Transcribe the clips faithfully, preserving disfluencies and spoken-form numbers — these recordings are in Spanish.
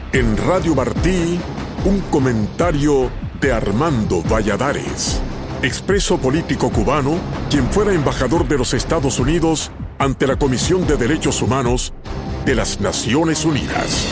En Radio Martí, un comentario de Armando Valladares, expreso político cubano, quien fuera embajador de los Estados Unidos ante la Comisión de Derechos Humanos de las Naciones Unidas.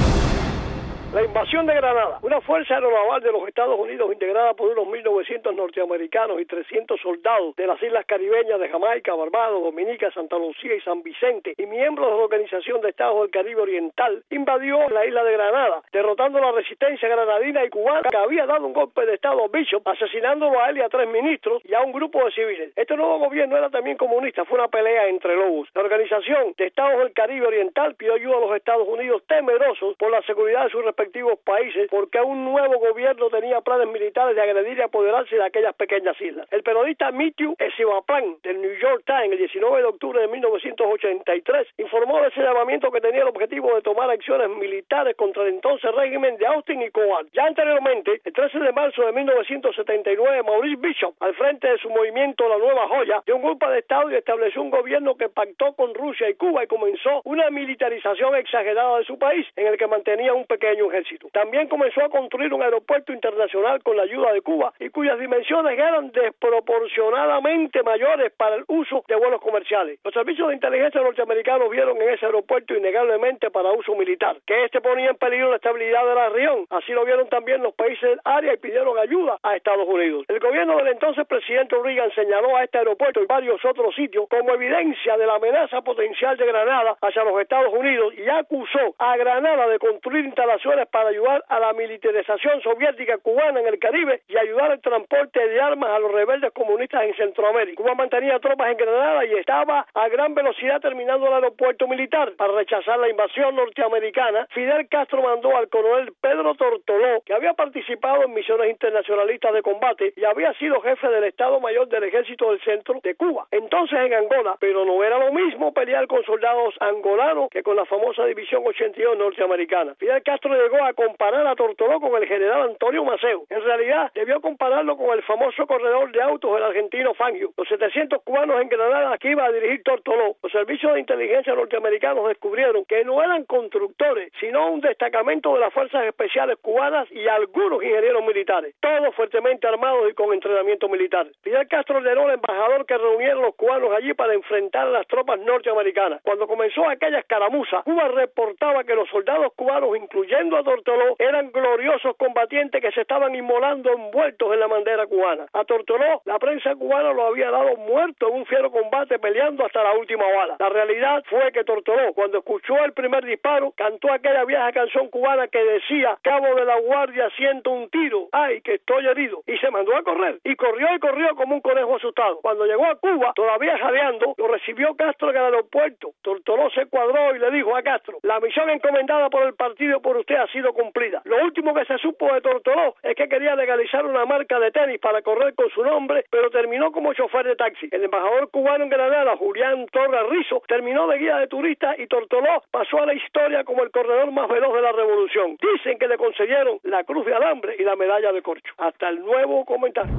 La invasión de Granada, una fuerza aeronaval de los Estados Unidos integrada por unos mil novecientos norteamericanos y trescientos soldados de las islas caribeñas de Jamaica, Barbados, Dominica, Santa Lucía y San Vicente y miembros de la Organización de Estados del Caribe Oriental, invadió la isla de Granada, derrotando la resistencia granadina y cubana que había dado un golpe de estado a Bishop, asesinándolo a él y a tres ministros y a un grupo de civiles. Este nuevo gobierno era también comunista, fue una pelea entre lobos. La Organización de Estados del Caribe Oriental pidió ayuda a los Estados Unidos, temerosos por la seguridad de sus respectivos países, porque un nuevo gobierno tenía planes militares de agredir y apoderarse de aquellas pequeñas islas. El periodista Matthew Esivaplan del New York Times, el diecinueve de octubre de mil novecientos ochenta y tres, informó de ese llamamiento que tenía el objetivo de tomar acciones militares contra el entonces régimen de Austin y Cobalt. Ya anteriormente, el trece de marzo de mil novecientos setenta y nueve, Maurice Bishop, al frente de su movimiento La Nueva Joya, dio un golpe de estado y estableció un gobierno que pactó con Rusia y Cuba y comenzó una militarización exagerada de su país, en el que mantenía un pequeño ejército. También comenzó a construir un aeropuerto internacional con la ayuda de Cuba y cuyas dimensiones eran desproporcionadamente mayores para el uso de vuelos comerciales. Los servicios de inteligencia norteamericanos vieron en ese aeropuerto innegablemente para uso militar, que este ponía en peligro la estabilidad de la región. Así lo vieron también los países del área y pidieron ayuda a Estados Unidos. El gobierno del entonces presidente Reagan señaló a este aeropuerto y varios otros sitios como evidencia de la amenaza potencial de Granada hacia los Estados Unidos y acusó a Granada de construir instalaciones para ayudar a la militarización soviética cubana en el Caribe y ayudar al transporte de armas a los rebeldes comunistas en Centroamérica. Cuba mantenía tropas en Granada y estaba a gran velocidad terminando el aeropuerto militar. Para rechazar la invasión norteamericana, Fidel Castro mandó al coronel Pedro Tortoló, que había participado en misiones internacionalistas de combate y había sido jefe del Estado Mayor del Ejército del Centro de Cuba, entonces en Angola, pero no era lo mismo pelear con soldados angolanos que con la famosa División ochenta y dos norteamericana. Fidel Castro llegó a comparar a Tortoló con el general Antonio Maceo. En realidad, debió compararlo con el famoso corredor de autos del argentino Fangio. Los setecientos cubanos en Granada que iba a dirigir Tortoló, los servicios de inteligencia norteamericanos descubrieron que no eran constructores, sino un destacamento de las fuerzas especiales cubanas y algunos ingenieros militares, todos fuertemente armados y con entrenamiento militar. Fidel Castro ordenó al embajador que reuniera a los cubanos allí para enfrentar a las tropas norteamericanas. Cuando comenzó aquella escaramuza, Cuba reportaba que los soldados cubanos, incluyendo a Tortoló, eran gloriosos combatientes que se estaban inmolando envueltos en la bandera cubana. A Tortoló, la prensa cubana lo había dado muerto en un fiero combate peleando hasta la última bala. La realidad fue que Tortoló, cuando escuchó el primer disparo, cantó aquella vieja canción cubana que decía: cabo de la guardia, siento un tiro, ay, que estoy herido, y se mandó a correr, y corrió y corrió como un conejo asustado. Cuando llegó a Cuba, todavía jadeando, lo recibió Castro en el aeropuerto. Tortoló se cuadró y le dijo a Castro: la misión encomendada por el partido por usted ha sido cumplida. Lo último que se supo de Tortoló es que quería legalizar una marca de tenis para correr con su nombre, pero terminó como chofer de taxi. El embajador cubano en Granada, Julián Torres Rizo, terminó de guía de turistas y Tortoló pasó a la historia como el corredor más veloz de la revolución. Dicen que le concedieron la Cruz de Alambre y la medalla de corcho. Hasta el nuevo comentario.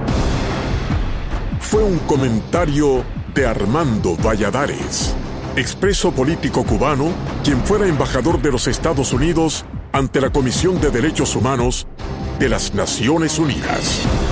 Fue un comentario de Armando Valladares, expreso político cubano, quien fuera embajador de los Estados Unidos ante la Comisión de Derechos Humanos de las Naciones Unidas.